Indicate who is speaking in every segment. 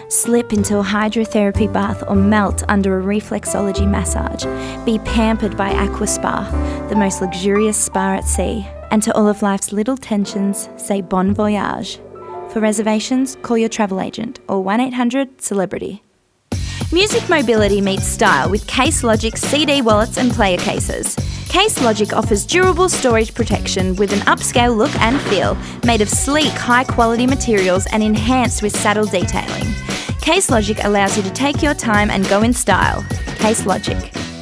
Speaker 1: Slip into a hydrotherapy bath or melt under a reflexology massage. Be pampered by Aquaspa, the most luxurious spa at sea. And to all of life's little tensions, say bon voyage. For reservations, call your travel agent or 1-800-CELEBRITY. Music mobility meets style with Case Logic CD wallets and player cases. Case Logic offers durable storage protection with an upscale look and feel, made of sleek, high-quality materials and enhanced with saddle detailing. Case Logic allows you to take your time and go in style. Case Logic.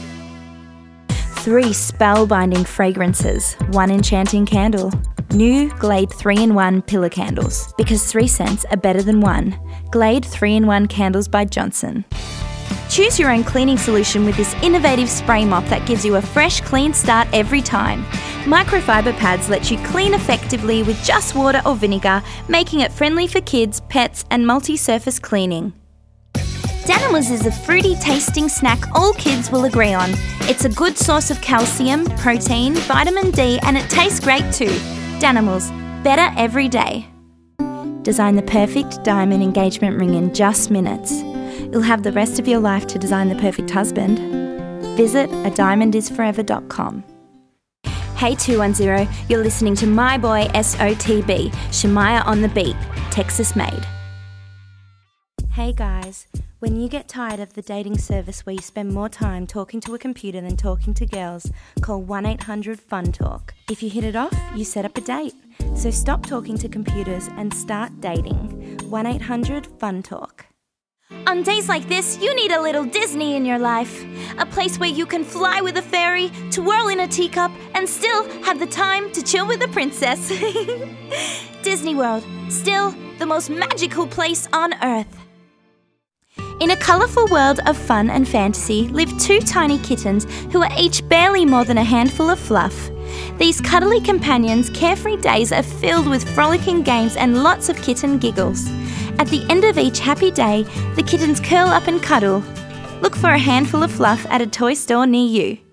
Speaker 1: 3 spellbinding fragrances, 1 enchanting candle. New Glade 3-in-1 pillar candles. Because 3 scents are better than 1. Glade 3-in-1 candles by Johnson. Choose your own cleaning solution with this innovative spray mop that gives you a fresh, clean start every time. Microfiber pads let you clean effectively with just water or vinegar, making it friendly for kids, pets, and multi-surface cleaning. Danimals is a fruity tasting snack all kids will agree on. It's a good source of calcium, protein, vitamin D, and it tastes great too. Danimals, better every day. Design the perfect diamond engagement ring in just minutes. You'll have the rest of your life to design the perfect husband. Visit adiamondisforever.com. Hey 210, you're listening to My Boy SOTB, Shemaya on the Beat, Texas made. Hey guys, when you get tired of the dating service where you spend more time talking to a computer than talking to girls, call 1-800-FUN-TALK. If you hit it off, you set up a date. So stop talking to computers and start dating. 1-800-FUN-TALK. On days like this, you need a little Disney in your life. A place where you can fly with a fairy, twirl in a teacup, and still have the time to chill with a princess. Disney World, still the most magical place on Earth. In a colourful world of fun and fantasy live 2 tiny kittens who are each barely more than a handful of fluff. These cuddly companions' carefree days are filled with frolicking games and lots of kitten giggles. At the end of each happy day, the kittens curl up and cuddle. Look for a handful of fluff at a toy store near you.